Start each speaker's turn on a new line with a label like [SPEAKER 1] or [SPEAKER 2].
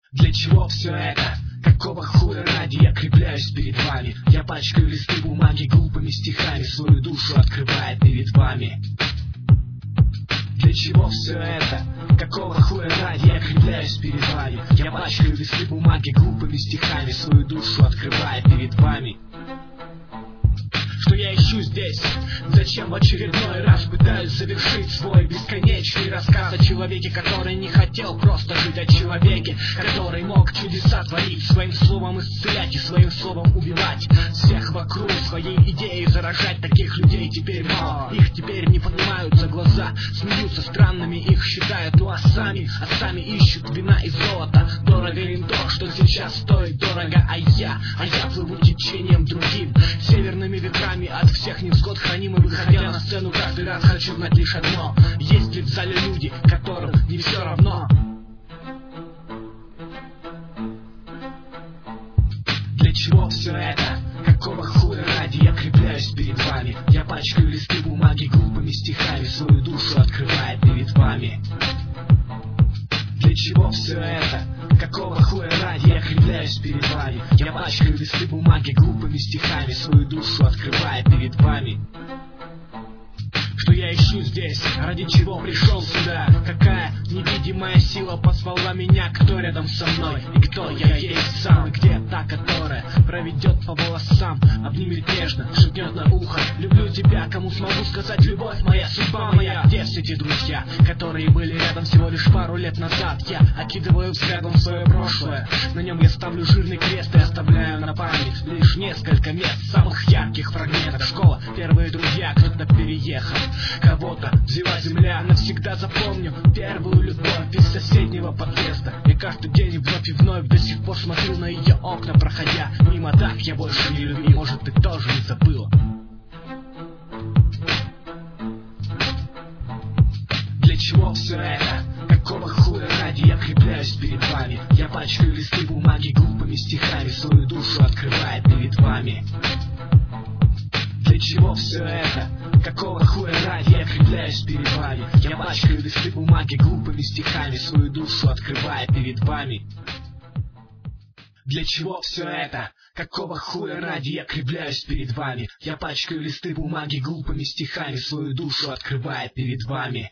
[SPEAKER 1] Для чего все это? Какого хуя ради я кривляюсь перед вами? Я пачкаю листы бумаги глупыми стихами, свою душу открывая перед вами. Для чего все это? Какого хуя ради я кривляюсь перед вами? Я пачкаю листы бумаги глупыми стихами, свою душу открывая перед вами. Что я ищу здесь? Зачем в очередной раз пытаюсь завершить свой бесконечный рассказ о человеке, который не хотел просто жить, о человеке, который мог чудеса творить, своим словом исцелять и своим словом убивать всех вокруг, своей идеей заражать. Таких людей теперь мало, их теперь не поднимаются глаза, смеются странными, их считают, ну а сами ищут вина и золото. Дорого им то, что сейчас стоит дорого, а я плыву течением другим, северными ветрами от всех невзгод хранимы. Выходя на сцену, каждый раз хочу знать лишь одно: есть ли в зале люди, которым не все равно? Для чего все это? Какого хуя ради я кривляюсь перед вами? Я пачкаю листы бумаги глупыми стихами, свою душу открывая перед вами. Для чего все это? Какого хуя ради я кривляюсь перед вами? Я пачкаю листы бумаги глупыми стихами, свою душу открывая перед вами. Что я ищу здесь? Ради чего пришел сюда? Какая невидимая сила позвала меня? Кто рядом со мной? И кто я есть сам? И где та, которая проведет по волосам, обнимет нежно, шепнет на ухо: люблю тебя, кому смогу сказать любовь моя, судьба моя? Где все те друзья, которые были рядом всего лишь пару лет назад? Я окидываю взглядом свое прошлое, на нем я ставлю жирный крест и оставляю на память лишь несколько мест, самых ярких фрагментов. Школа, первые друзья, кто-то переехал, кого-то взяла земля. Навсегда запомню первую любовь из соседнего подъезда. Я каждый день вновь и вновь до сих пор смотрю на ее окна, проходя мимо. Так я больше не люблю, может, ты тоже не забыла. Для чего все это? Какого хуя ради я кривляюсь перед вами? Я пачкаю листы бумаги глупыми стихами, свою душу открывая перед вами. Для чего все это? Какого хуя ради я кривляюсь перед вами? Я пачкаю листы бумаги глупыми стихами, свою душу открывая перед вами. Для чего все это? Какого хуя ради я кривляюсь перед вами? Я пачкаю листы бумаги глупыми стихами, свою душу открывая перед вами.